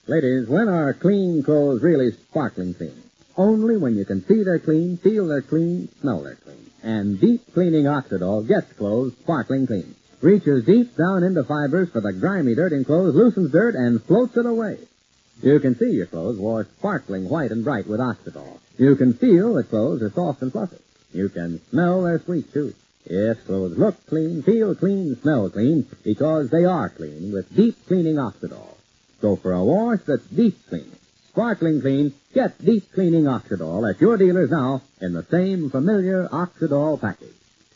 Ladies, when are clean clothes really sparkling clean? Only when you can see they're clean, feel they're clean, smell they're clean. And deep cleaning Oxidol gets clothes sparkling clean. Reaches deep down into fibers for the grimy dirt in clothes, loosens dirt, and floats it away. You can see your clothes washed sparkling white and bright with Oxidol. You can feel that clothes are soft and fluffy. You can smell they're sweet, too. Yes, clothes look clean, feel clean, smell clean, because they are clean with deep cleaning Oxidol. So for a wash that's deep clean, sparkling clean, get deep cleaning Oxidol at your dealers now in the same familiar Oxidol package.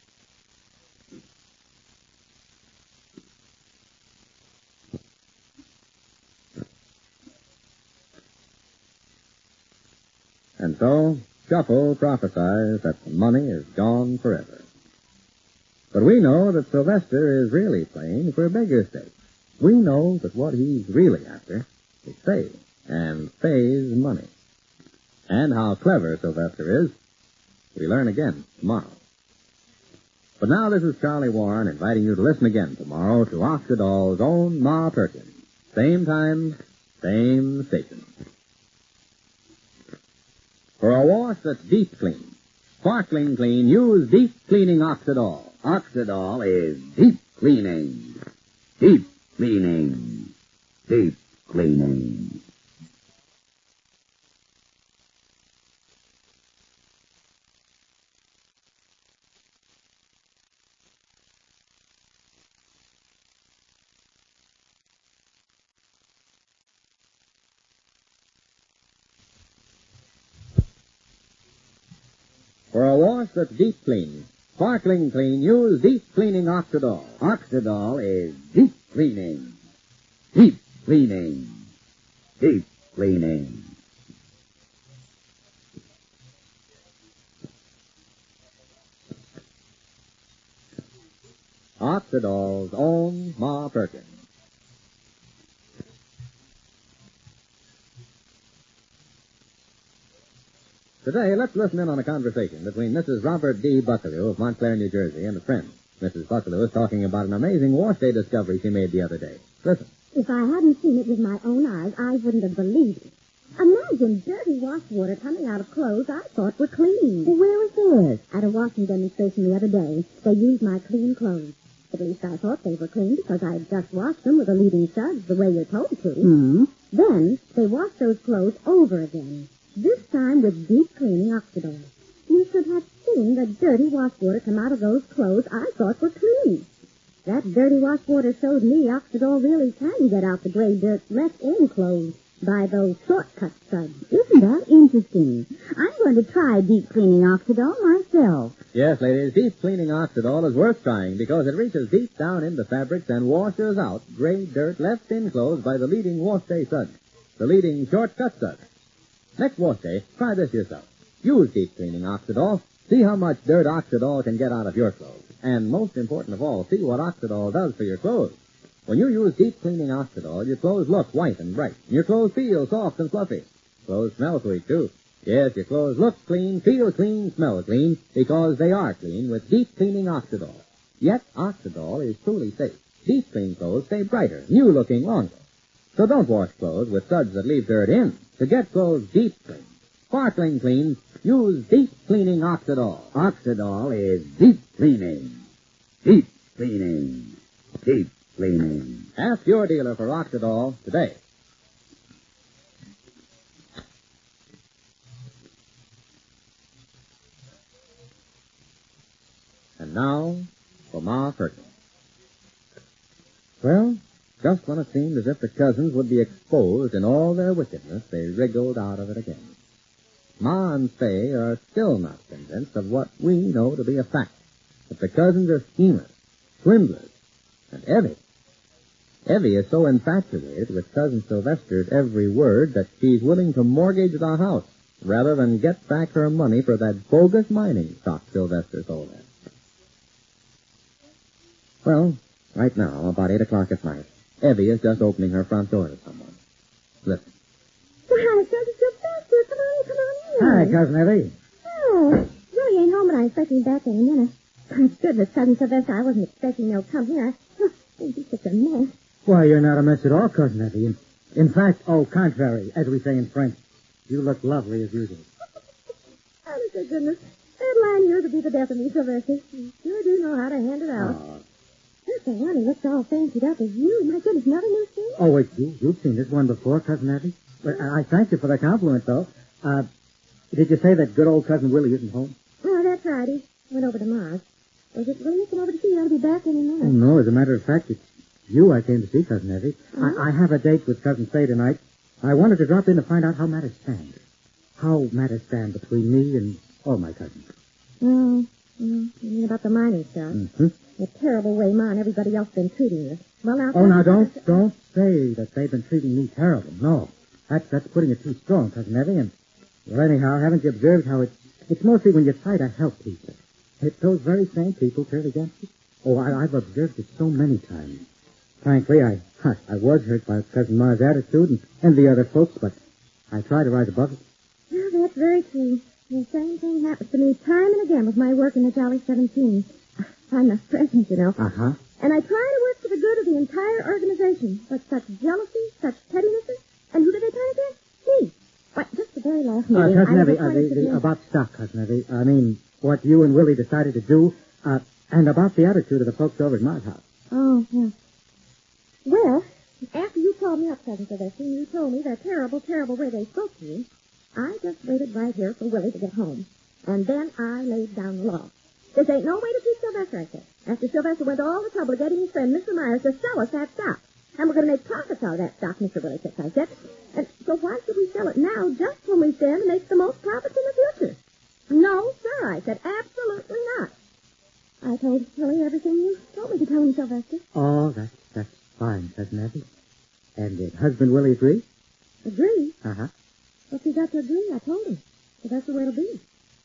And so, Shuffle prophesies that the money is gone forever. But we know that Sylvester is really playing for bigger stakes. We know that what he's really after is Fay, and Fay's money. And how clever Sylvester is, we learn again tomorrow. But now this is Charlie Warren inviting you to listen again tomorrow to Oxidol's own Ma Perkins. Same time, same station. For a wash that's deep clean, sparkling clean, use deep cleaning Oxidol. Oxidol is deep cleaning. Deep cleaning. Deep cleaning. For a wash that's deep clean, sparkling clean, use deep cleaning Oxidol. Oxidol is deep cleaning. Deep cleaning. Deep cleaning. Oxidol's own Ma Perkins. Today, let's listen in on a conversation between Mrs. Robert D. Buckaloo of Montclair, New Jersey, and a friend. Mrs. Buckaloo is talking about an amazing wash day discovery she made the other day. Listen. If I hadn't seen it with my own eyes, I wouldn't have believed it. Imagine dirty wash water coming out of clothes I thought were clean. Where was this? At a washing demonstration the other day, they used my clean clothes. At least I thought they were clean because I had just washed them with a leading suds the way you're told to. Then they washed those clothes over again. This time with deep cleaning Oxidol. You should have seen the dirty wash water come out of those clothes I thought were clean. That dirty wash water showed me Oxidol really can get out the gray dirt left in clothes by those shortcut suds. Isn't that interesting? I'm going to try deep cleaning Oxidol myself. Yes, ladies, deep cleaning Oxidol is worth trying because it reaches deep down into fabrics and washes out gray dirt left in clothes by the leading wash day suds, the leading shortcut suds. Next wash day, try this yourself. Use deep cleaning Oxidol. See how much dirt Oxidol can get out of your clothes. And most important of all, see what Oxidol does for your clothes. When you use deep cleaning Oxidol, your clothes look white and bright. Your clothes feel soft and fluffy. Clothes smell sweet, too. Yes, your clothes look clean, feel clean, smell clean, because they are clean with deep cleaning Oxidol. Yet, Oxidol is truly safe. Deep clean clothes stay brighter, new-looking longer. So don't wash clothes with suds that leave dirt in. To get clothes deep clean, sparkling clean, use deep cleaning Oxidol. Oxidol is deep cleaning. Deep cleaning. Deep cleaning. Ask your dealer for Oxidol today. And now, for Ma Perkins. Well, just when it seemed as if the cousins would be exposed in all their wickedness, they wriggled out of it again. Ma and Fay are still not convinced of what we know to be a fact, that the cousins are schemers, swindlers, and Evie is so infatuated with Cousin Sylvester's every word that she's willing to mortgage the house rather than get back her money for that bogus mining stock Sylvester sold her. Well, right now, about 8 o'clock at night, Evie is just opening her front door to someone. Listen. Why, Cousin Sylvester, come on in. Hi, Cousin Evie. Oh, Joey ain't home, but I'm expecting him back any minute. Thank goodness, Cousin Sylvester, I wasn't expecting no company. It'd be such a mess. Why, you're not a mess at all, Cousin Evie. In fact, au contrary, as we say in French, you look lovely as usual. Oh, good goodness. That line here to be the death of me, Sylvester. You sure do know how to hand it out. Oh. That's the one who looks all fancied up as you. My goodness, another new suit? Oh, wait, you've seen this one before, Cousin Abby? But I thank you for the compliment, though. Did you say that good old Cousin Willie isn't home? Oh, that's right. He went over to Mars. Was it really come over to see you? I'll be back any minute. Oh, no, as a matter of fact, it's you I came to see, Cousin Abby. Uh-huh. I have a date with Cousin Faye tonight. I wanted to drop in to find out how matters stand. How matters stand between me and all my cousins. Oh, you mean about the mining stuff? Mm-hmm. The terrible way Ma and everybody else been treating you. Well, now... Oh, now, don't say that they've been treating me terrible. No. That's putting it too strong, Cousin Abby. And, well, anyhow, haven't you observed how it's mostly when you try to help people. Those very same people turn against you? Oh, I've observed it so many times. Frankly, I was hurt by Cousin Ma's attitude and the other folks, but I try to rise above it. Yeah, that's very true. The same thing happens to me time and again with my work in the Jolly 17. I'm the president, you know. Uh-huh. And I try to work for the good of the entire organization. But such jealousy, such pettinesses, and who do they turn against? Me. Why, just the very last meeting... Cousin Abby, about stock, Cousin Abby. I mean, what you and Willie decided to do, and about the attitude of the folks over at Ma's house. Oh, yeah. Well, after you called me up, Cousin Sylvester, and you told me that terrible, terrible way they spoke to you, I just waited right here for Willie to get home. And then I laid down the law. This ain't no way to treat Sylvester, I said. After Sylvester went to all the trouble of getting his friend, Mr. Myers, to sell us that stock. And we're going to make profits out of that stock, Mr. Willie Six, I said. And so why should we sell it now just when we stand to make the most profits in the future? No, sir, I said. Absolutely not. I told Willie everything you told me to tell him, Sylvester. Oh, that's fine, Cousin Abby. And did husband Willie agree? Agree? Uh-huh. What's he got to agree? I told him. So that's the way it'll be.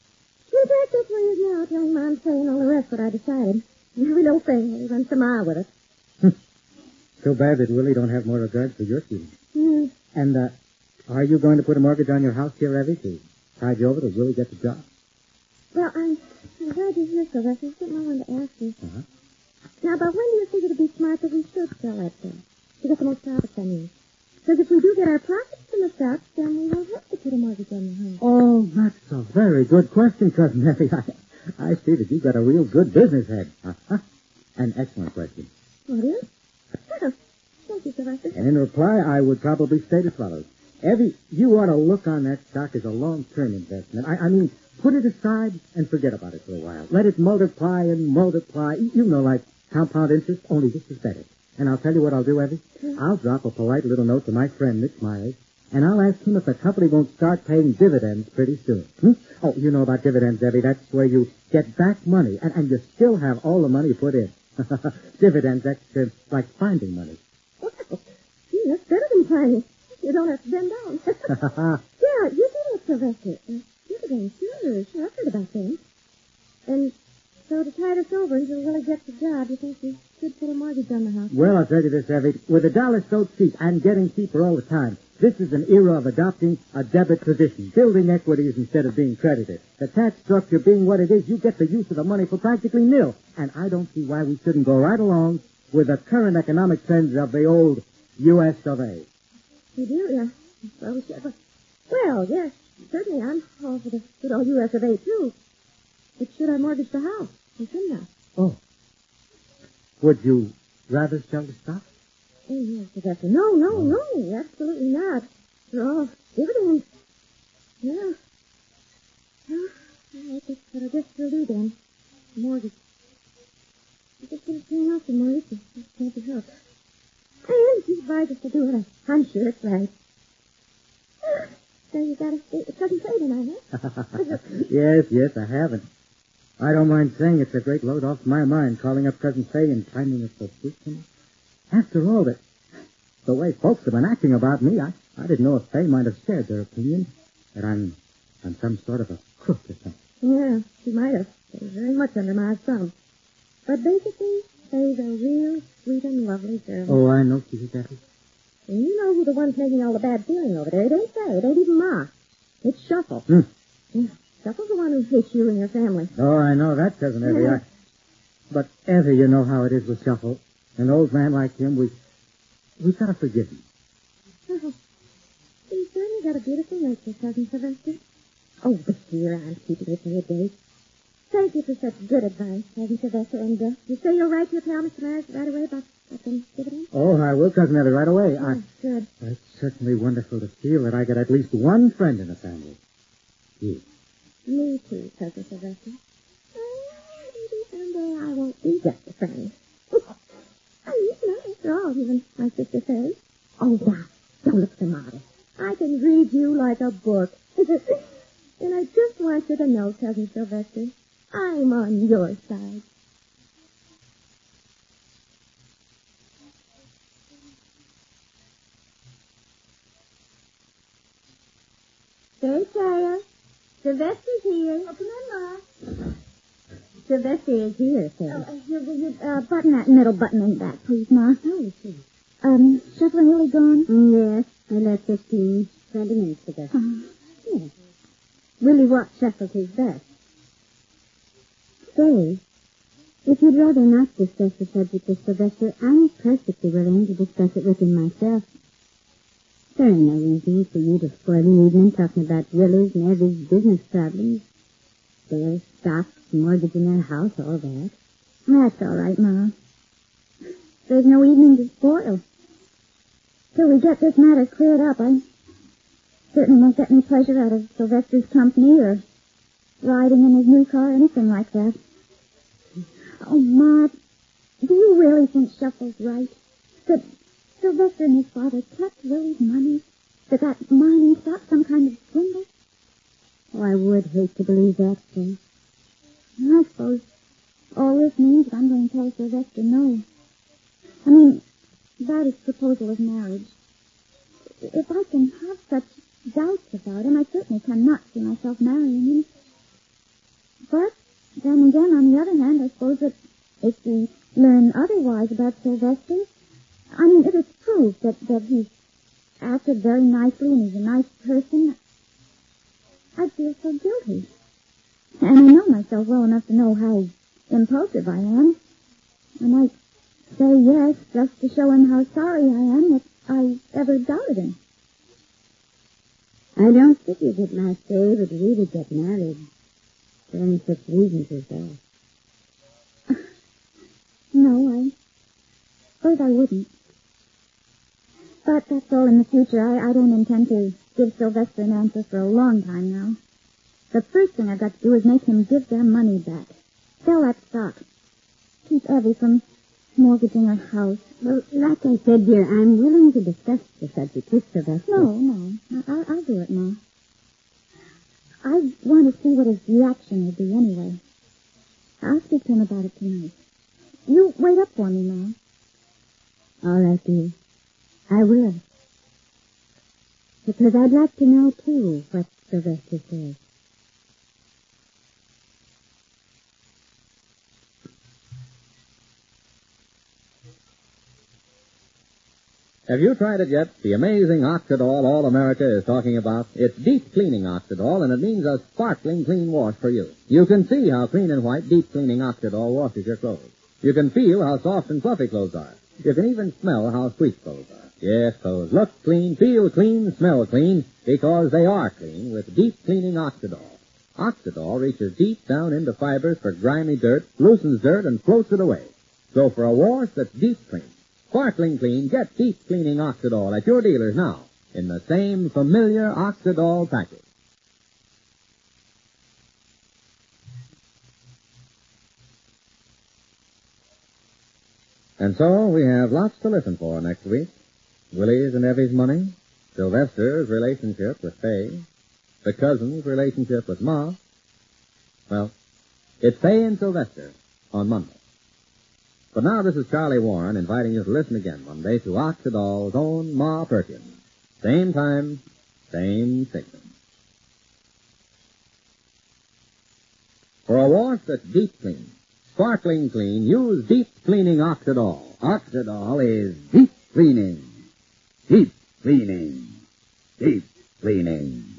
In fact, that's where he is now, telling Mom, saying all the rest what I decided. Every little thing. He runs some mile with it. So bad that Willie don't have more regard for your feelings. Mm. And, are you going to put a mortgage on your house here, Abby, to tide you over till Willie gets a job? Well, I'm glad to hear so. That's something I wanted to ask you. Uh-huh. Now, about when do you think it'll be smart that we should sell that thing? To get the most profits, I mean. Because if we do get our profits from the stock, then we won't have to put a mortgage on the house. Oh, that's a very good question, Cousin Abby. I see that you've got a real good business head. Uh-huh. An excellent question. What is? Oh, thank you, Sylvester. And in reply, I would probably state as follows. Abby, you ought to look on that stock as a long-term investment. I mean, put it aside and forget about it for a while. Let it multiply and multiply. You know, like compound interest, only this is better. And I'll tell you what I'll do, Abby. I'll drop a polite little note to my friend, Mitch Myers, and I'll ask him if the company won't start paying dividends pretty soon. Oh, you know about dividends, Abby. That's where you get back money, and you still have all the money you put in. Dividends, that's like finding money. Well, gee, that's better than finding. You don't have to bend down. Yeah, you did it, Sylvester. Dividends, sure. I've heard about them. And so to tide us over until Willie gets a job, you think we should put a mortgage on the house? Well, I'll tell you this, Abby. With a dollar so cheap and getting cheaper all the time, this is an era of adopting a debit position, building equities instead of being credited. The tax structure being what it is, you get the use of the money for practically nil. And I don't see why we shouldn't go right along with the current economic trends of the old U.S. of A. You do, yeah. Well, we should. Well, yes, certainly I'm all for the good old U.S. of A, too. But should I mortgage the house? We shouldn't I? Oh. Would you rather sell the stock? Oh, yes, Professor. No, absolutely not. They're all dividends. Yeah. Well, that's what I guess we'll do then. Mortgage. I just didn't pay enough for mortgage. It can't be helped. And if he advised us to do it, I'm sure it's right. So you got to stay with Cousin Faye tonight, huh? Yes, I haven't. I don't mind saying it's a great load off my mind, calling up Cousin Faye and finding it so sweet. After all, the way folks have been acting about me, I didn't know if Faye might have shared their opinion that I'm some sort of a crook or something. Yeah, she might have. They were very much under my thumb. But basically, Faye's a real sweet and lovely girl. Oh, I know she's that. And you know who the one's making all the bad feeling over there. It ain't Faye. It ain't even Ma. It's Shuffle. Yeah, Shuffle's the one who hates you and your family. Oh, I know that, Cousin Evie. Yeah. But, Evie, you know how it is with Shuffle. An old man like him, we've got to forgive him. Oh, you certainly got a beautiful nature, Cousin Sylvester. Oh, dear, Aunt, keeping it me a day. Thank you for such good advice, Cousin Sylvester. And you say you'll write your pal, Mr. Myers, right away about Thanksgiving? Oh, I will, Cousin Ellie, right away. Oh, good. It's certainly wonderful to feel that I got at least one friend in the family. You. Me too, Cousin Sylvester. Maybe someday I won't be just a friend. I mean, after all, even my sister says. Oh, now, don't look so modest. I can read you like a book. And I just want you to know, Cousin Sylvester, I'm on your side. Say, Sarah, Sylvester's here. Oh, come on, Ma. Sylvester is here, Sarah. Will you button that middle button in the back, please, Ma? Oh, sure. Shuffling really gone? Yes, I left 15, 20 minutes ago. Yes. Willie Watt shuffled his best. Say, if you'd rather not discuss the subject with Sylvester, I'm perfectly willing to discuss it with him myself. There ain't no reason for you to spoil the evening talking about Willie's and Evie's business problems. Their stocks, mortgaging their house, all that. That's all right, Ma. There's no evening to spoil. Till we get this matter cleared up, I certainly won't get any pleasure out of Sylvester's company or riding in his new car or anything like that. Oh, Ma, do you really think Shuffle's right? That Sylvester and his father kept Willie's money? That mining stock some kind of swindle? Oh, I would hate to believe that, sir. I suppose all this means that I'm going to tell Sylvester no. I mean, about his proposal of marriage. If I can have such doubts about him, I certainly cannot see myself marrying him. But then again, on the other hand, I suppose that if we learn otherwise about Sylvester, I mean, if it's proved that he's acted very nicely and he's a nice person, I'd feel so guilty. And I know myself well enough to know how impulsive I am. I might say yes just to show him how sorry I am that I ever doubted him. I don't think you could not say that we would get married for any such reasons as that. No, I suppose I wouldn't. But that's all in the future. I don't intend to give Sylvester an answer for a long time now. The first thing I've got to do is make him give their money back. Sell that stock. Keep Evie from mortgaging her house. Well, like I said, dear, I'm willing to discuss the subject with Sylvester. No. I'll do it, Ma. I want to see what his reaction will be anyway. I'll speak to him about it tonight. You wait up for me, Ma. All right, dear. I will. Because I'd like to know, too, what Sylvester says. Have you tried it yet? The amazing Oxidol all America is talking about. It's deep cleaning Oxidol, and it means a sparkling clean wash for you. You can see how clean and white deep cleaning Oxidol washes your clothes. You can feel how soft and fluffy clothes are. You can even smell how sweet clothes are. Yes, clothes look clean, feel clean, smell clean, because they are clean with deep cleaning Oxidol. Oxidol reaches deep down into fibers for grimy dirt, loosens dirt, and floats it away. So for a wash that's deep clean, sparkling clean, get deep cleaning Oxidol at your dealers now in the same familiar Oxidol package. And so we have lots to listen for next week. Willie's and Evie's money, Sylvester's relationship with Fay, the cousin's relationship with Ma. Well, it's Fay and Sylvester on Monday. But now this is Charlie Warren inviting you to listen again Monday to Oxidol's own Ma Perkins. Same time, same station. For a wash that's deep clean, sparkling clean, use deep cleaning Oxidol. Oxidol is deep cleaning. Deep cleaning. Deep cleaning.